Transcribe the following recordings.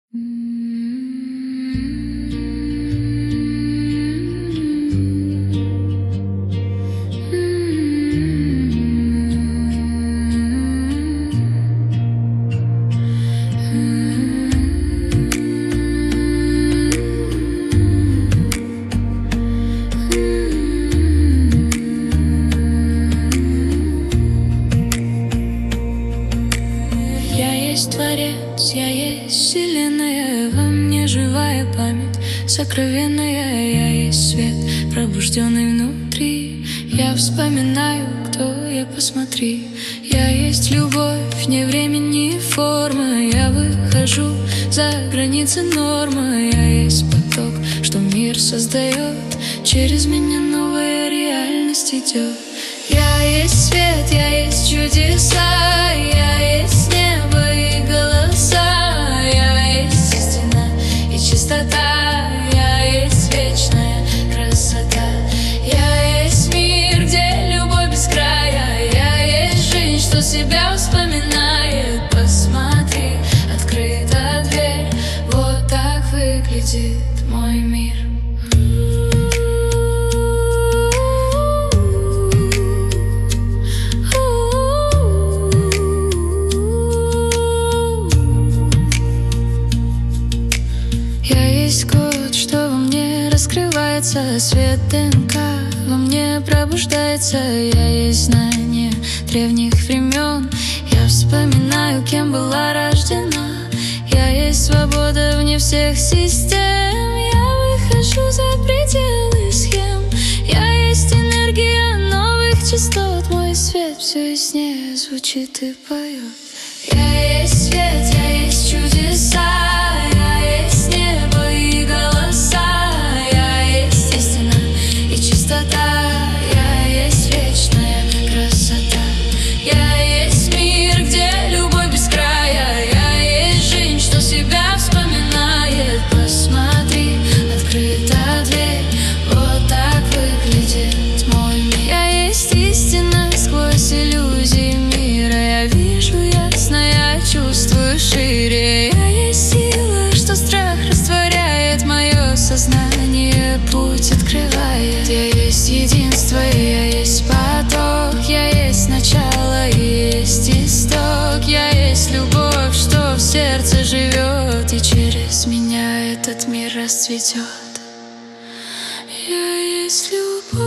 Я есть творец, я есть вселенная, во мне живая память сокровенная. Я есть свет, пробужденный внутри. Я вспоминаю, кто я, посмотри. Я есть любовь, не времени и форма. Я выхожу за границы нормы. Я есть поток, что мир создает. Через меня новая реальность идет. Я есть свет, я есть чудеса. Я есть небо и голоса. Я есть истина и чистота. Я есть вечная красота. Я есть мир, где любовь без края. Я есть жизнь, что себя вспоминает. Посмотри, открыта дверь. Вот так выглядит мой мир. Есть код, что во мне раскрывается, свет ДНК во мне пробуждается. Я есть знание древних времен. Я вспоминаю, кем была рождена. Я есть свобода вне всех систем. Я выхожу за пределы схем. Я есть энергия новых частот. Мой свет все яснее звучит и поет. Я есть свет, я есть чудеса. Сознание путь открывает. Я есть единство, я есть поток. Я есть начало, есть исток. Я есть любовь, что в сердце живет. И через меня этот мир расцветет. Я есть любовь,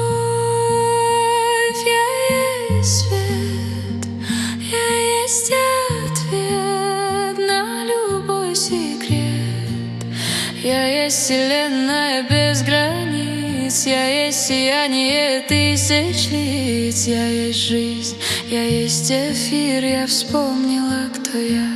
я есть свет. Я есть ответ на любой секрет. Я есть вселенная без границ. Я есть сияние тысяч лиц. Я есть жизнь, я есть эфир. Я вспомнила, кто я.